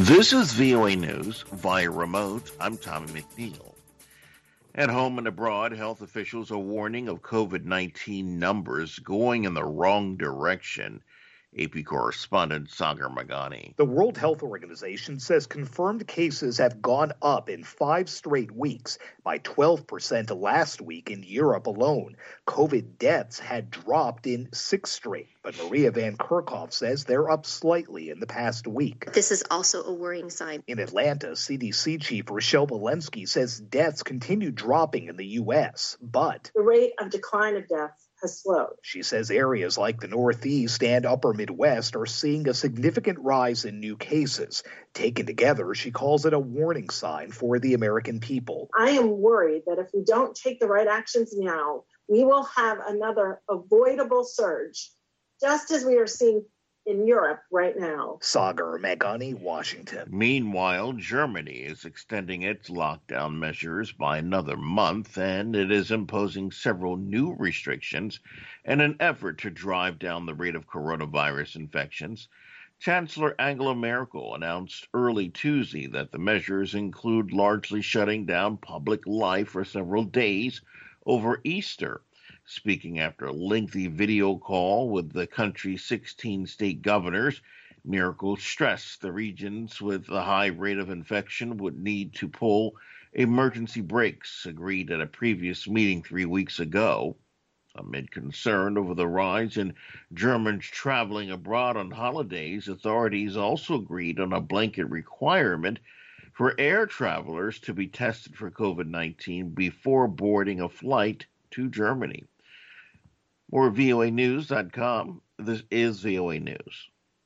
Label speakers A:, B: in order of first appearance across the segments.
A: This is VOA News via remote. I'm Tommy McNeil. At home and abroad, health officials are warning of COVID-19 numbers going in the wrong direction. AP correspondent Sagar Magani.
B: The World Health Organization says confirmed cases have gone up in 5 straight weeks, by 12% last week in Europe alone. COVID deaths had dropped in 6 straight, but Maria Van Kerkhove says they're up slightly in the past week.
C: This is also a worrying sign.
B: In Atlanta, CDC Chief Rochelle Walensky says deaths continue dropping in the U.S., but
D: the rate of decline of deaths has slowed.
B: She says areas like the Northeast and Upper Midwest are seeing a significant rise in new cases. Taken together, she calls it a warning sign for the American people.
D: I am worried that if we don't take the right actions now, we will have another avoidable surge, just as we are seeing in Europe right now.
B: Sagar Magani, Washington.
A: Meanwhile, Germany is extending its lockdown measures by another month, and it is imposing several new restrictions in an effort to drive down the rate of coronavirus infections. Chancellor Angela Merkel announced early Tuesday that the measures include largely shutting down public life for several days over Easter. Speaking after a lengthy video call with the country's 16 state governors, Merkel stressed the regions with a high rate of infection would need to pull emergency brakes, agreed at a previous meeting 3 weeks ago. Amid concern over the rise in Germans traveling abroad on holidays, authorities also agreed on a blanket requirement for air travelers to be tested for COVID-19 before boarding a flight to Germany. More VOAnews.com. This is VOA News.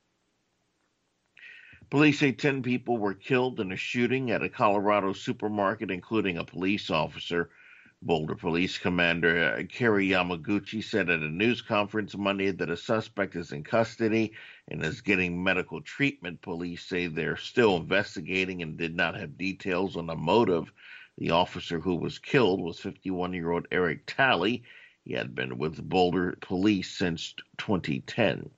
A: Police say 10 people were killed in a shooting at a Colorado supermarket, including a police officer. Boulder Police Commander Kerry Yamaguchi said at a news conference Monday that a suspect is in custody and is getting medical treatment. Police say they're still investigating and did not have details on the motive. The officer who was killed was 51-year-old Eric Talley. He had been with Boulder Police since 2010.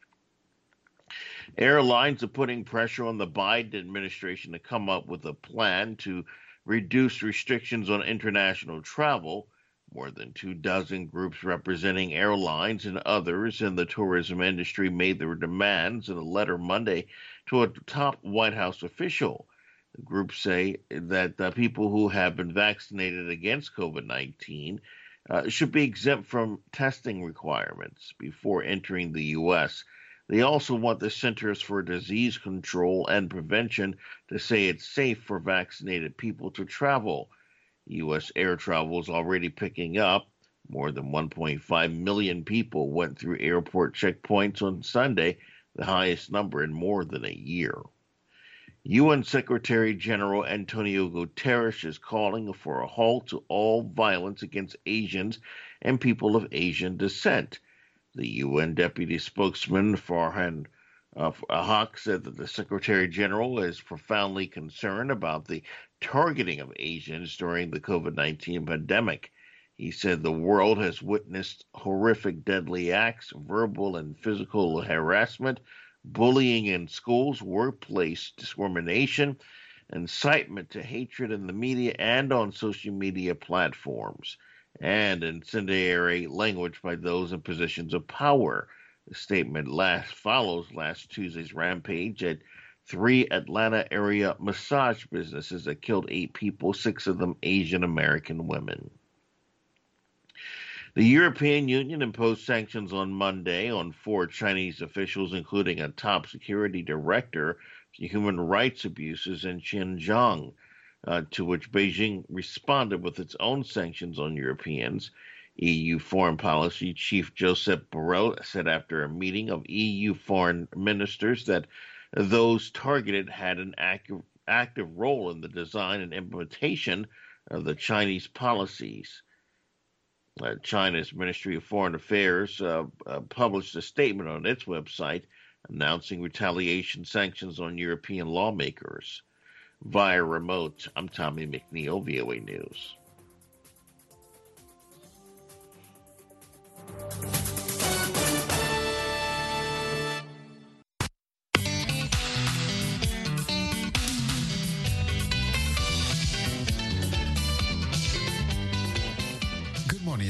A: Airlines are putting pressure on the Biden administration to come up with a plan to reduce restrictions on international travel. More than 24 groups representing airlines and others in the tourism industry made their demands in a letter Monday to a top White House official. The groups say that people who have been vaccinated against COVID-19 should be exempt from testing requirements before entering the U.S. They also want the Centers for Disease Control and Prevention to say it's safe for vaccinated people to travel. U.S. air travel is already picking up. More than 1.5 million people went through airport checkpoints on Sunday, the highest number in more than a year. UN Secretary General Antonio Guterres is calling for a halt to all violence against Asians and people of Asian descent. The UN Deputy Spokesman Farhan Haq said that the Secretary General is profoundly concerned about the targeting of Asians during the COVID-19 pandemic. He said the world has witnessed horrific deadly acts, verbal and physical harassment, bullying in schools, workplace discrimination, incitement to hatred in the media and on social media platforms, and incendiary language by those in positions of power. The statement follows last Tuesday's rampage at 3 Atlanta area massage businesses that killed 8 people, 6 of them Asian American women. The European Union imposed sanctions on Monday on 4 Chinese officials, including a top security director for human rights abuses in Xinjiang, to which Beijing responded with its own sanctions on Europeans. EU Foreign Policy Chief Josep Borrell said after a meeting of EU foreign ministers that those targeted had an active role in the design and implementation of the Chinese policies. China's Ministry of Foreign Affairs published a statement on its website announcing retaliation sanctions on European lawmakers. Via remote, I'm Tommy McNeil, VOA News.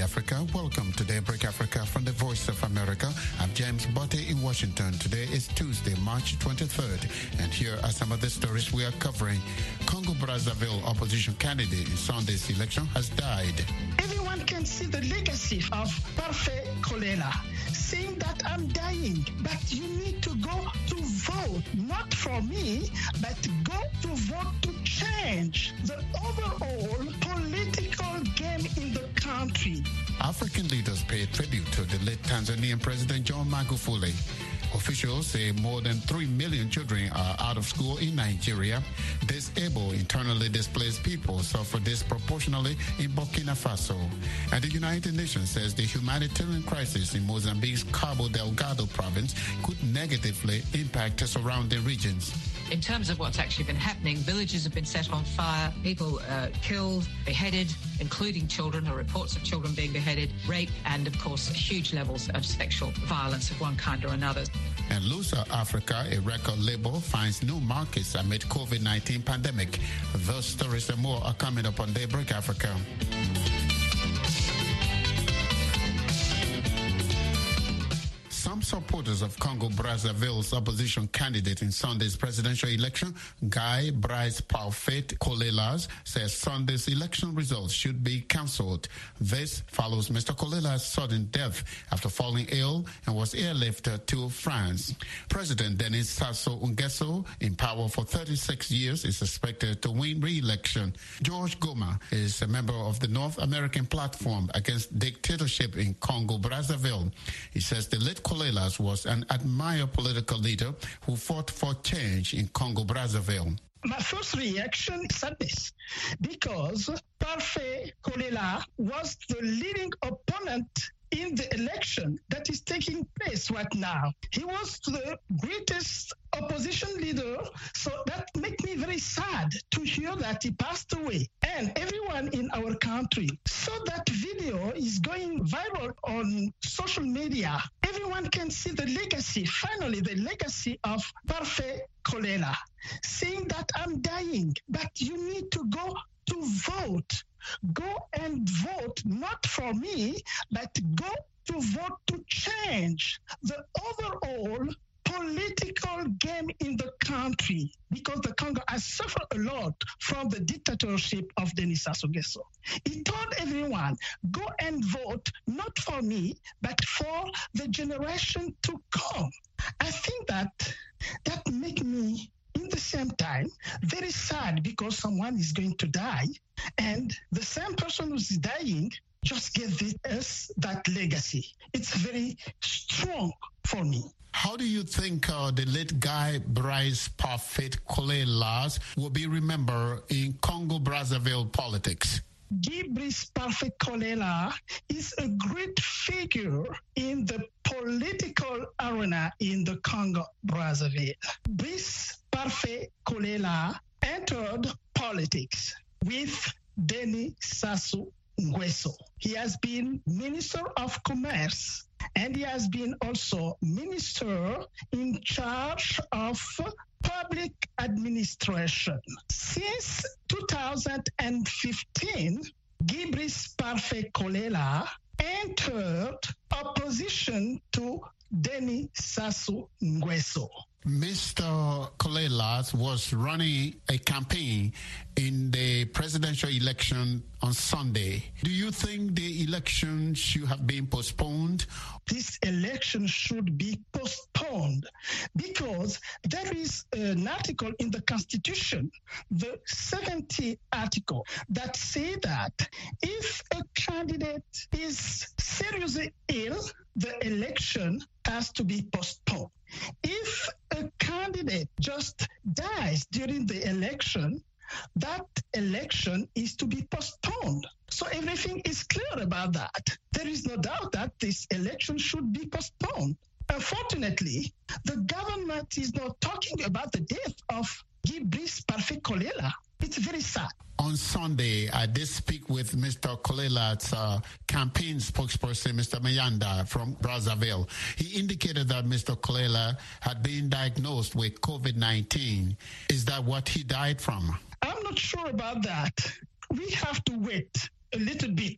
E: Africa. Welcome to Daybreak Africa from the Voice of America. I'm James Botte in Washington. Today is Tuesday, March 23rd, and here are some of the stories we are covering. Congo-Brazzaville opposition candidate in Sunday's election has died.
F: Everyone can see the legacy of Parfait Kolela, saying that I'm dying, but you need to go to vote, not for me, but go to vote to change the overall political game in the country.
E: African leaders pay tribute to the late Tanzanian President John Magufuli. Officials say more than 3 million children are out of school in Nigeria. Disabled, internally displaced people suffer disproportionately in Burkina Faso. And the United Nations says the humanitarian crisis in Mozambique's Cabo Delgado province could negatively impact the surrounding regions.
G: In terms of what's actually been happening, villages have been set on fire, people killed, beheaded, including children, or reports of children being beheaded, rape, and of course huge levels of sexual violence of one kind or another.
E: And Lusa Africa, a record label, finds new markets amid COVID-19 pandemic. Those stories and more are coming up on Daybreak Africa. Some supporters of Congo-Brazzaville's opposition candidate in Sunday's presidential election, Guy Brice Parfait Kolela, says Sunday's election results should be cancelled. This follows Mr. Kolela's sudden death after falling ill and was airlifted to France. President Denis Sassou Nguesso, in power for 36 years, is expected to win re-election. George Goma is a member of the North American Platform Against Dictatorship in Congo-Brazzaville. He says the late Kolela was an admired political leader who fought for change in Congo-Brazzaville.
F: My first reaction is sadness, because Parfait Kolela was the leading opponent in the election that is taking place right now. He was the greatest opposition leader, so that makes me very sad to hear that he passed away. And everyone in our country saw that video is going viral on social media. Everyone can see the legacy, finally the legacy of Parfait Kolela, saying that I'm dying, but you need to go to vote. Go and vote, not for me, but go to vote to change the overall political game in the country, because the Congo has suffered a lot from the dictatorship of Denis Sassou Nguesso. He told everyone, go and vote, not for me, but for the generation to come. I think that makes me, in the same time, very sad, because someone is going to die, and the same person who's dying just gave us that legacy. It's very strong for me.
E: How do you think the late Guy Brice Parfait Kolela will be remembered in Congo-Brazzaville politics?
F: Guy Brice Parfait Kolela is a great figure in the political arena in the Congo-Brazzaville. Brice Parfait Kolela entered politics with Denis Sassou Nguesso. He has been Minister of Commerce, and he has been also Minister in charge of Public Administration. Since 2015, Guy Brice Parfait Kolela entered opposition to Denis Sassou Nguesso.
E: Mr. Kolela was running a campaign in the presidential election on Sunday. Do you think the election should have been postponed?
F: This election should be postponed because there is an article in the Constitution, the 70th article, that say that if a candidate is seriously ill, the election has to be postponed. If a candidate just dies during the election, that election is to be postponed. So everything is clear about that. There is no doubt that this election should be postponed. Unfortunately, the government is not talking about the death of Guy Brice Parfait Kolela. It's very sad.
E: On Sunday, I did speak with Mr. Kolela's campaign spokesperson, Mr. Mayanda from Brazzaville. He indicated that Mr. Kolela had been diagnosed with COVID-19. Is that what he died from?
F: I'm not sure about that. We have to wait a little bit to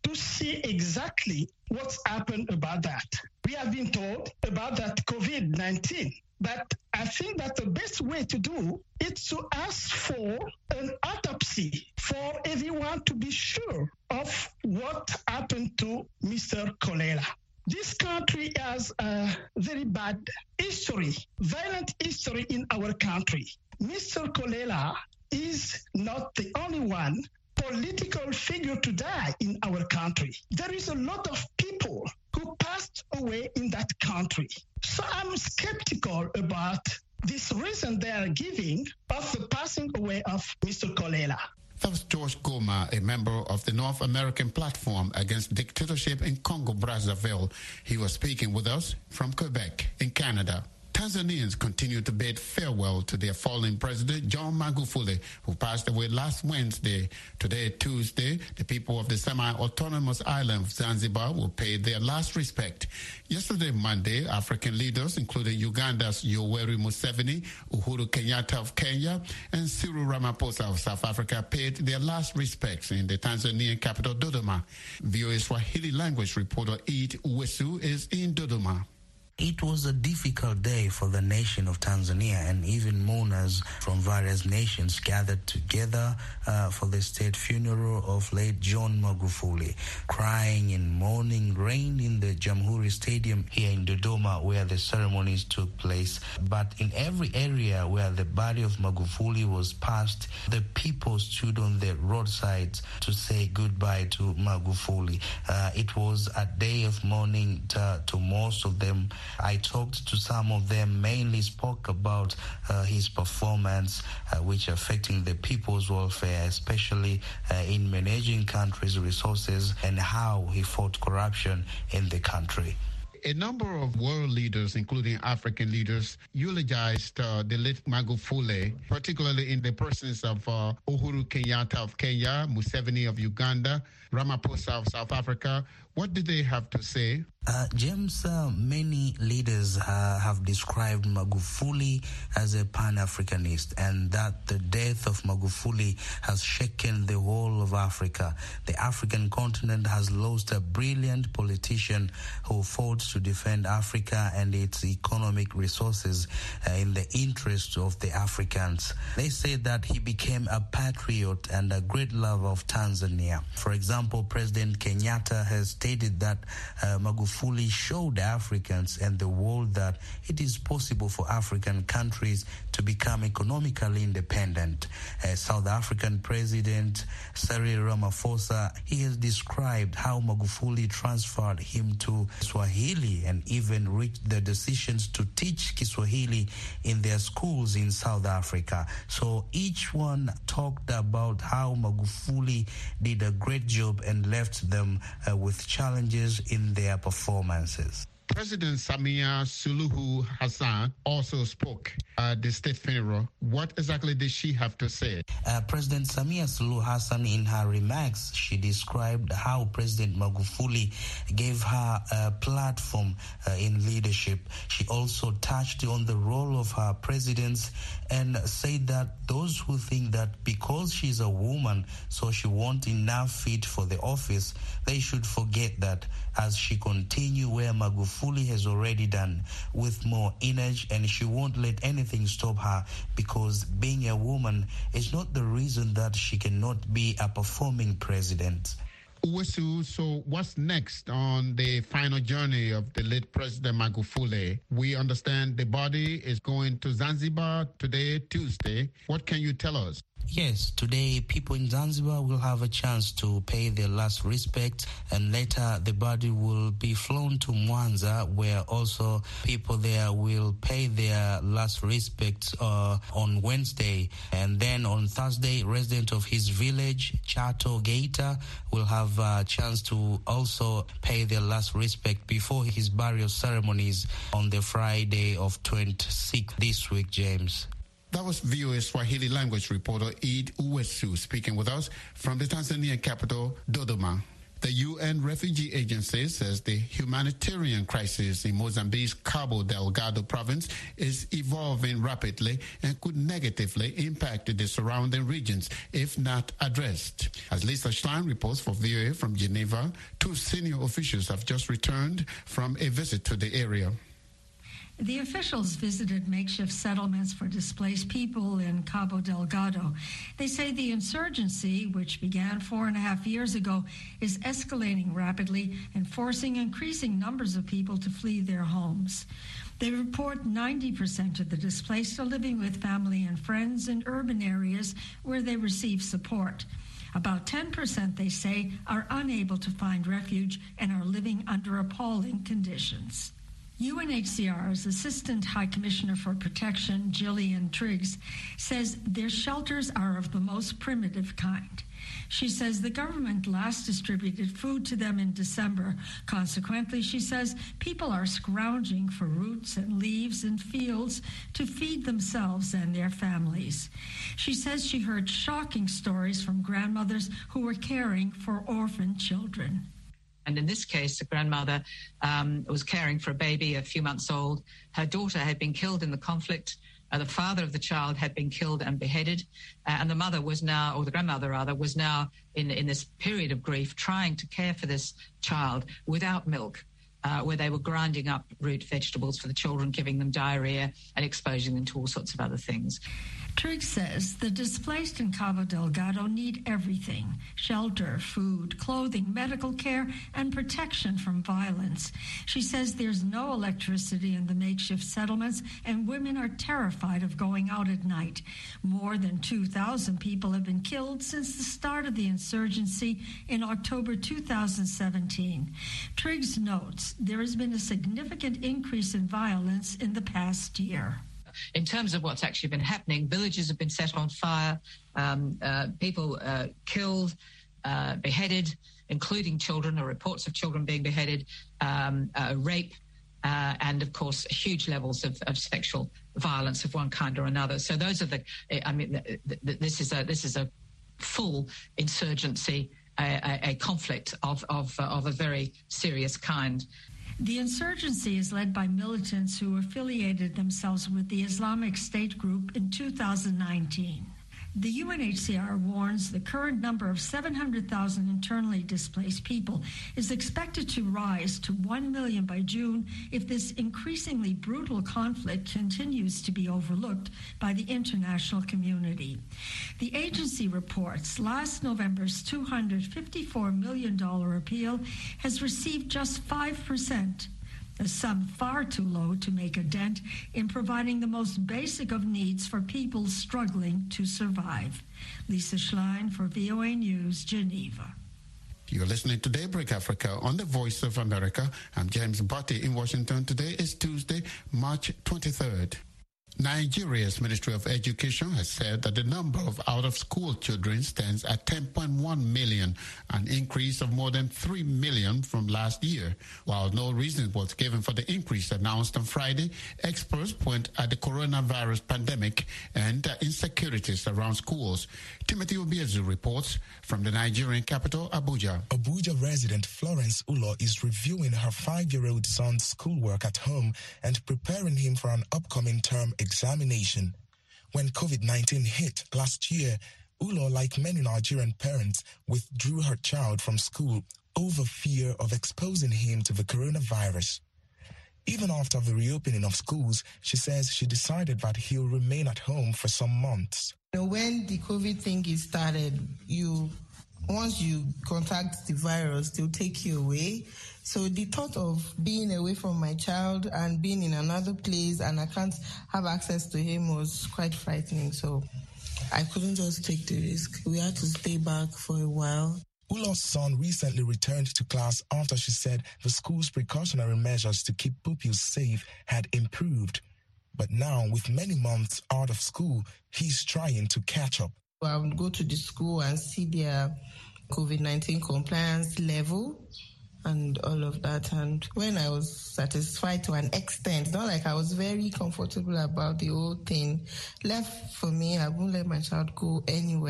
F: to see exactly what's happened about that. We have been told about that COVID-19, but I think that the best way to do is to ask for an autopsy for everyone to be sure of what happened to Mr. Kolela. This country has a very bad history, violent history in our country. Mr. Kolela is not the only one political figure to die in our country. There is a lot of people who passed away in that country. So I'm skeptical about this reason they are giving of the passing away of Mr. Kolela.
E: That was George Goma, a member of the North American Platform Against Dictatorship in Congo-Brazzaville. He was speaking with us from Quebec in Canada. Tanzanians continue to bid farewell to their fallen president, John Magufuli, who passed away last Wednesday. Today, Tuesday, the people of the semi-autonomous island of Zanzibar will pay their last respect. Yesterday, Monday, African leaders, including Uganda's Yoweri Museveni, Uhuru Kenyatta of Kenya, and Cyril Ramaphosa of South Africa paid their last respects in the Tanzanian capital, Dodoma. VOA Swahili language reporter Eid Uwesu is in Dodoma.
H: It was a difficult day for the nation of Tanzania, and even mourners from various nations gathered together for the state funeral of late John Magufuli. Crying and mourning reigned in the Jamhuri Stadium here in Dodoma, where the ceremonies took place. But in every area where the body of Magufuli was passed, the people stood on the roadsides to say goodbye to Magufuli. It was a day of mourning to most of them. I talked to some of them, mainly spoke about his performance, which affecting the people's welfare, especially in managing country's resources, and how he fought corruption in the country.
E: A number of world leaders, including African leaders, eulogized the late Magufuli, particularly in the persons of Uhuru Kenyatta of Kenya, Museveni of Uganda, Ramaphosa of South Africa. What did they have to say?
H: James, many leaders have described Magufuli as a Pan-Africanist, and that the death of Magufuli has shaken the whole of Africa. The African continent has lost a brilliant politician who fought to defend Africa and its economic resources in the interest of the Africans. They say that he became a patriot and a great lover of Tanzania. For example, President Kenyatta has stated that Magufuli showed Africans and the world that it is possible for African countries to become economically independent. South African President Cyril Ramaphosa, he has described how Magufuli transferred him to Swahili and even reached the decisions to teach Kiswahili in their schools in South Africa. So each one talked about how Magufuli did a great job and left them with challenges in their performances.
E: President Samia Suluhu Hassan also spoke at the state funeral. What exactly did she have to say?
H: President Samia Suluhu Hassan, in her remarks, she described how President Magufuli gave her a platform in leadership. She also touched on the role of her presidents and said that those who think that because she's a woman, so she won't enough fit for the office, they should forget that, as she continue where Magufuli has already done with more energy, and she won't let anything stop her, because being a woman is not the reason that she cannot be a performing president.
E: Uwesu, so what's next on the final journey of the late President Magufuli? We understand the body is going to Zanzibar today, Tuesday. What can you tell us?
H: Yes, today people in Zanzibar will have a chance to pay their last respect, and later the body will be flown to Mwanza, where also people there will pay their last respects on Wednesday. And then on Thursday, residents of his village, Chato Geita, will have a chance to also pay their last respect before his burial ceremonies on the Friday of 26th this week, James.
E: That was VOA Swahili language reporter Eid Uwesu speaking with us from the Tanzanian capital, Dodoma. The UN Refugee Agency says the humanitarian crisis in Mozambique's Cabo Delgado province is evolving rapidly and could negatively impact the surrounding regions if not addressed. As Lisa Schlein reports for VOA from Geneva, 2 senior officials have just returned from a visit to the area.
I: The officials visited makeshift settlements for displaced people in Cabo Delgado. They say the insurgency, which began 4.5 years ago, is escalating rapidly and forcing increasing numbers of people to flee their homes. They report 90% of the displaced are living with family and friends in urban areas where they receive support. About 10%, they say, are unable to find refuge and are living under appalling conditions. UNHCR's Assistant High Commissioner for Protection, Gillian Triggs, says their shelters are of the most primitive kind. She says the government last distributed food to them in December. Consequently, she says people are scrounging for roots and leaves in fields to feed themselves and their families. She says she heard shocking stories from grandmothers who were caring for orphan children.
G: And in this case, the grandmother was caring for a baby a few months old. Her daughter had been killed in the conflict. The father of the child had been killed and beheaded. And the mother was now, or the grandmother rather, was now in this period of grief trying to care for this child without milk, where they were grinding up root vegetables for the children, giving them diarrhea and exposing them to all sorts of other things.
I: Triggs says the displaced in Cabo Delgado need everything: shelter, food, clothing, medical care, and protection from violence. She says there's no electricity in the makeshift settlements, and women are terrified of going out at night. More than 2,000 people have been killed since the start of the insurgency in October 2017. Triggs notes there has been a significant increase in violence in the past year.
G: In terms of what's actually been happening, villages have been set on fire, people killed, beheaded, including children, or reports of children being beheaded, rape, and of course huge levels of sexual violence of one kind or another. So those are this is a full insurgency, a conflict of a very serious kind.
I: The insurgency is led by militants who affiliated themselves with the Islamic State group in 2019. The UNHCR warns the current number of 700,000 internally displaced people is expected to rise to 1 million by June if this increasingly brutal conflict continues to be overlooked by the international community. The agency reports last November's $254 million appeal has received just 5%. A sum far too low to make a dent in providing the most basic of needs for people struggling to survive. Lisa Schlein for VOA News, Geneva.
E: You're listening to Daybreak Africa on the Voice of America. I'm James Botti in Washington. Today is Tuesday, March 23rd. Nigeria's Ministry of Education has said that the number of out-of-school children stands at 10.1 million, an increase of more than 3 million from last year. While no reason was given for the increase announced on Friday, experts point at the coronavirus pandemic and insecurities around schools. Timothy Obiezu reports from the Nigerian capital, Abuja.
J: Abuja resident Florence Ulo is reviewing her 5-year-old son's schoolwork at home and preparing him for an upcoming term examination. When COVID-19 hit last year, Ulo, like many Nigerian parents, withdrew her child from school over fear of exposing him to the coronavirus. Even after the reopening of schools, she says she decided that he'll remain at home for some months.
K: When the COVID thing started, once you contact the virus, they'll take you away. So the thought of being away from my child and being in another place and I can't have access to him was quite frightening. So I couldn't just take the risk. We had to stay back for a while.
J: Ulo's son recently returned to class after she said the school's precautionary measures to keep pupils safe had improved. But now, with many months out of school, he's trying to catch up.
K: I would go to the school and see their COVID-19 compliance level and all of that. And when I was satisfied to an extent, not like I was very comfortable about the whole thing, left for me, I won't let my child go anywhere.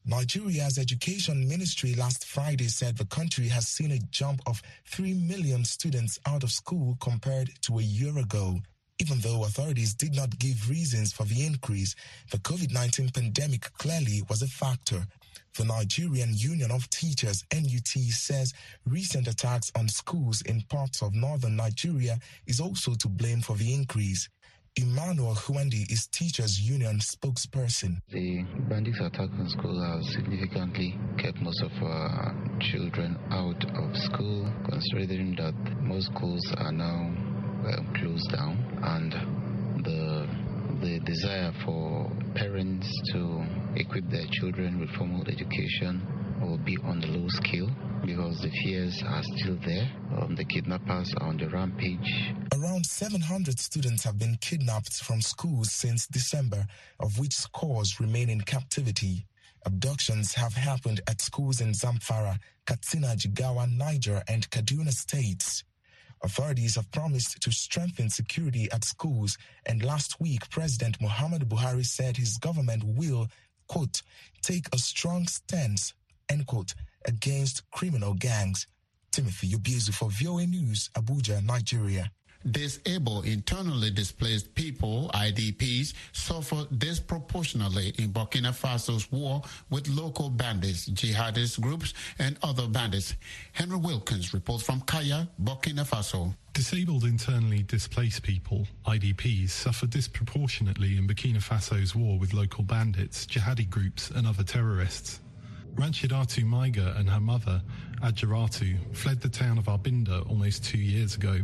J: Nigeria's Education Ministry last Friday said the country has seen a jump of 3 million students out of school compared to a year ago. Even though authorities did not give reasons for the increase, the COVID-19 pandemic clearly was a factor. The Nigerian Union of Teachers, NUT, says recent attacks on schools in parts of northern Nigeria is also to blame for the increase. Emmanuel Huendi is Teachers Union spokesperson.
L: The bandits' attack on school have significantly kept most of our children out of school, considering that most schools are now closed down, and the desire for parents to equip their children with formal education will be on the low scale because the fears are still there. The kidnappers are on the rampage.
J: Around 700 students have been kidnapped from schools since December, of which scores remain in captivity. Abductions have happened at schools in Zamfara, Katsina, Jigawa, Niger, and Kaduna states. Authorities have promised to strengthen security at schools, and last week President Muhammadu Buhari said his government will, quote, take a strong stance, end quote, against criminal gangs. Timothy Obiezu for VOA News, Abuja, Nigeria.
E: Disabled internally displaced people, IDPs, suffer disproportionately in Burkina Faso's war with local bandits, jihadist groups, and other bandits. Henry Wilkins reports from Kaya, Burkina Faso.
M: Disabled internally displaced people, IDPs, suffer disproportionately in Burkina Faso's war with local bandits, jihadi groups, and other terrorists. Ranchidatu Maiga and her mother, Adjaratu, fled the town of Arbinda almost 2 years ago.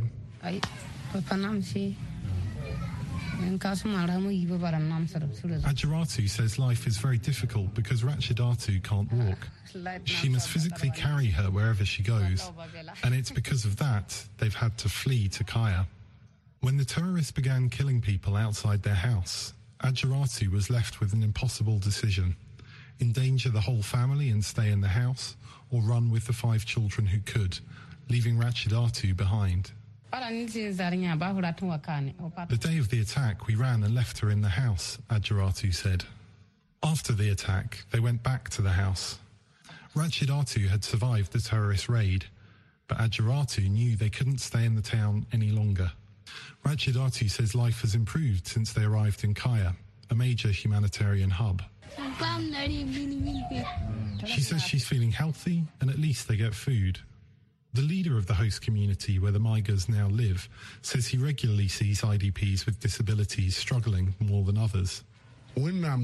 M: Adjaratu says life is very difficult because Ranchidatu can't walk. She must physically carry her wherever she goes, and it's because of that they've had to flee to Kaya. When the terrorists began killing people outside their house, Adjaratu was left with an impossible decision: endanger the whole family and stay in the house, or run with the 5 children who could, leaving Ranchidatu behind. The day of the attack, we ran and left her in the house, Adjaratu said. After the attack, they went back to the house. Ranchidatu had survived the terrorist raid, but Adjaratu knew they couldn't stay in the town any longer. Ranchidatu says life has improved since they arrived in Kaya, a major humanitarian hub. She says she's feeling healthy and at least they get food. The leader of the host community where the Maigas now live says he regularly sees IDPs with disabilities struggling more than others. He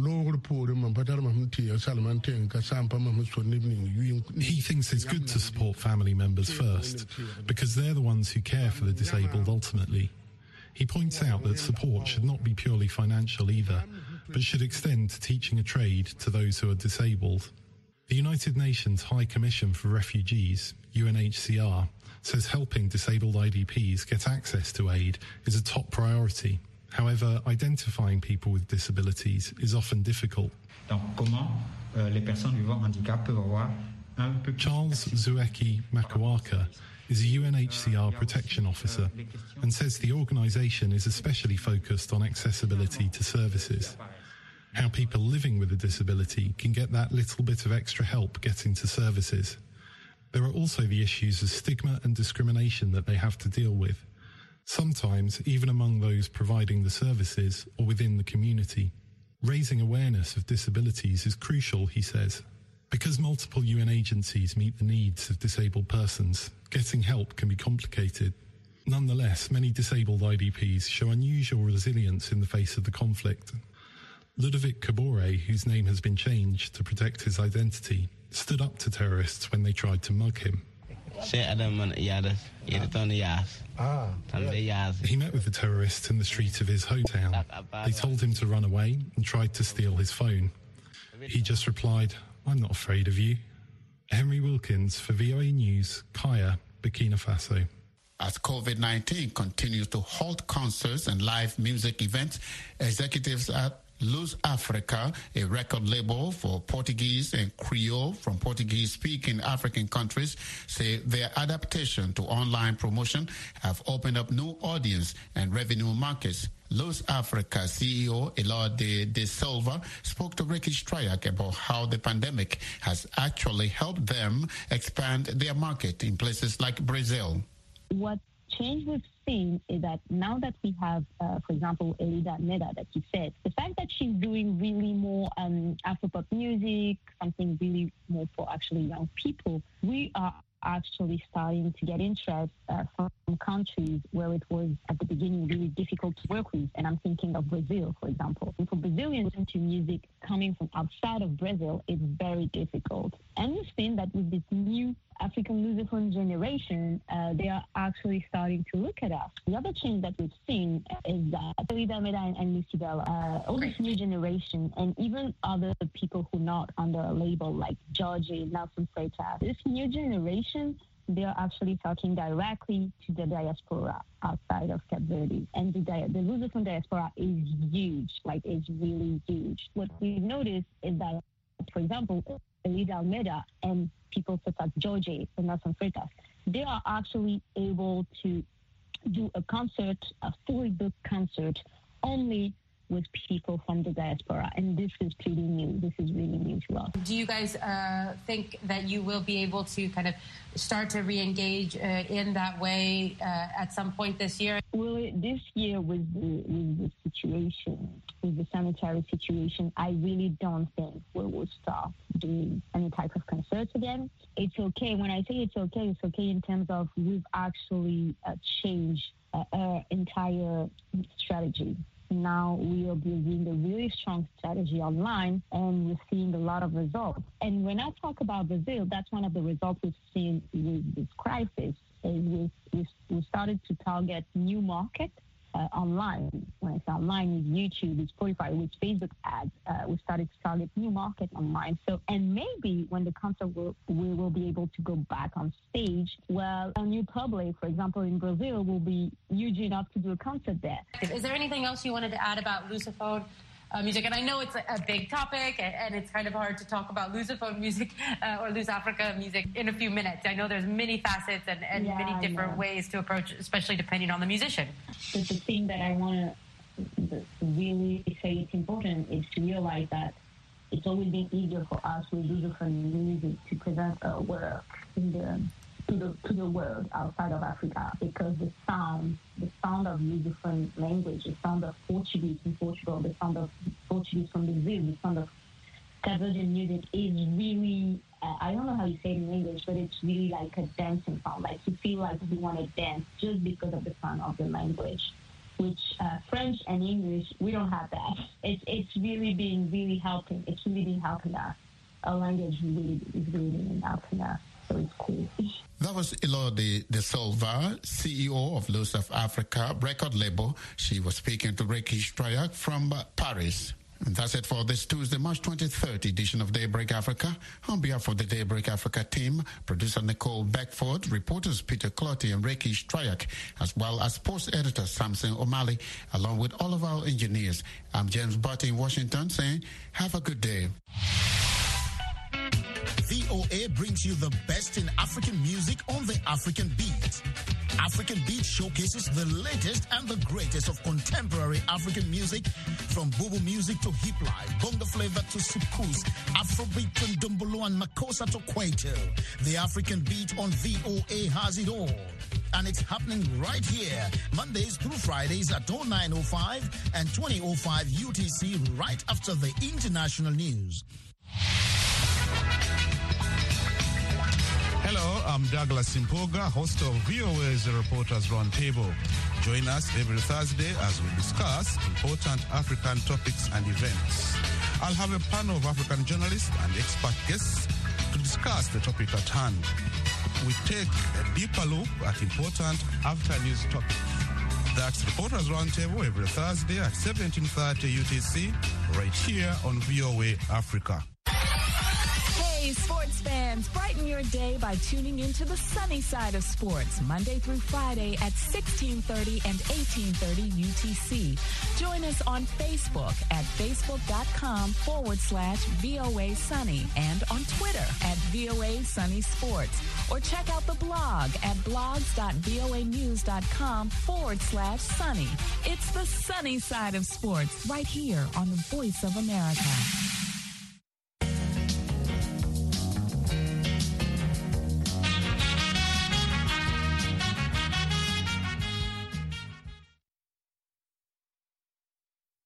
M: thinks it's good to support family members first, because they're the ones who care for the disabled ultimately. He points out that support should not be purely financial either, but should extend to teaching a trade to those who are disabled. The United Nations High Commission for Refugees, UNHCR, says helping disabled IDPs get access to aid is a top priority. However, identifying people with disabilities is often difficult. Charles Zueki Makuaka is a UNHCR protection officer and says the organisation is especially focused on accessibility to services. How people living with a disability can get that little bit of extra help getting to services. There are also the issues of stigma and discrimination that they have to deal with, sometimes even among those providing the services or within the community. Raising awareness of disabilities is crucial, he says. Because multiple UN agencies meet the needs of disabled persons, getting help can be complicated. Nonetheless, many disabled IDPs show unusual resilience in the face of the conflict. Ludovic Kabore, whose name has been changed to protect his identity, stood up to terrorists when they tried to mug him. He met with the terrorists in the street of his hometown. They told him to run away and tried to steal his phone. He just replied, "I'm not afraid of you." Henry Wilkins for VOA News, Kaya, Burkina Faso.
E: As COVID-19 continues to halt concerts and live music events, executives at Luz Africa, a record label for Portuguese and Creole from Portuguese-speaking African countries, say their adaptation to online promotion have opened up new audience and revenue markets. Luz Africa CEO Elorde de Silva spoke to Ricky Strayak about how the pandemic has actually helped them expand their market in places like Brazil.
N: What change we've seen is that now that we have, for example, Elida Almeida that you said, the fact that she's doing really more Afropop music, something really more for actually young people, we are actually starting to get interest from countries where it was at the beginning really difficult to work with. And I'm thinking of Brazil, for example. And for Brazilians into music coming from outside of Brazil, it's very difficult. And we've seen that with this new African Lusophone generation, they are actually starting to look at us. The other change that we've seen is that Elida Almeida and Lucibel, all this new generation, and even other people who are not under a label like Georgie, Nelson Freitas, this new generation, they are actually talking directly to the diaspora outside of Cape Verde. And the Lusophone diaspora is huge, like it's really huge. What we've noticed is that, for example, Elida Almeida and people such as Georgie and Nelson Freitas, they are actually able to do a concert, a fully booked concert, only with people from the diaspora. And this is pretty new. This is really new to us.
O: Do you guys think that you will be able to kind of start to re-engage in that way at some point this year?
N: Well, this year with the situation, with the sanitary situation, I really don't think we will start doing any type of concerts again. It's okay. When I say it's okay in terms of we've actually changed our entire strategy. Now we are building a really strong strategy online, and we're seeing a lot of results. And when I talk about Brazil, that's one of the results we've seen with this crisis. We started to target new markets online. When I say online, with YouTube, with Spotify, with Facebook ads, we started to target new markets online. So, and maybe when the concert we will be able to go back on stage, well, a new public, for example, in Brazil, will be huge enough to do a concert there.
O: Is there anything else you wanted to add about Lusophone music? And I know it's a big topic, and it's kind of hard to talk about Lusophone music or Luz Africa music in a few minutes. I know there's many facets and many different ways to approach, especially depending on the musician.
N: But the thing that I want to really say it's important is to realize that it's always been easier for us with Lusophone music to present our work to the world outside of Africa, because the sound of Lusophone language, the sound of Portuguese in Portugal, the sound of Portuguese from Brazil, the sound of Cape Verdean music is really, I don't know how you say it in English, but it's really like a dancing sound. Like you feel like you want to dance just because of the sound of the language, which French and English, we don't have that. It's really been helping. It's really been helping us. Our language really is really been helping us. So it's cool.
E: That was Elorde de Silva, CEO of Luz Africa record label. She was speaking to Ricky Strayak from Paris. And that's it for this Tuesday, March 23rd edition of Daybreak Africa. On behalf of the Daybreak Africa team, producer Nicole Beckford, reporters Peter Clotty and Ricky Strayak, as well as post editor Samson O'Malley, along with all of our engineers. I'm James Butt in Washington saying, have a good day.
P: VOA brings you the best in African music on the African Beat. African Beat showcases the latest and the greatest of contemporary African music, from Bobo music to hip life, bongo flavor to soukous, Afrobeat from Dumbolo and Makossa to Kwaito. The African Beat on VOA has it all. And it's happening right here, Mondays through Fridays at 09:05 and 20:05 UTC, right after the international news.
Q: Hello, I'm Douglas Simpoga, host of VOA's Reporters Roundtable. Join us every Thursday as we discuss important African topics and events. I'll have a panel of African journalists and expert guests to discuss the topic at hand. We take a deeper look at important after-news topics. That's Reporters Roundtable every Thursday at 17:30 UTC, right here on VOA Africa.
R: Hey, Hey, sports fans, brighten your day by tuning into the sunny side of sports, Monday through Friday at 1630 and 1830 UTC. Join us on Facebook at facebook.com/VOA Sunny and on Twitter at VOA Sunny Sports. Or check out the blog at blogs.voanews.com/sunny. It's the sunny side of sports right here on the Voice of America.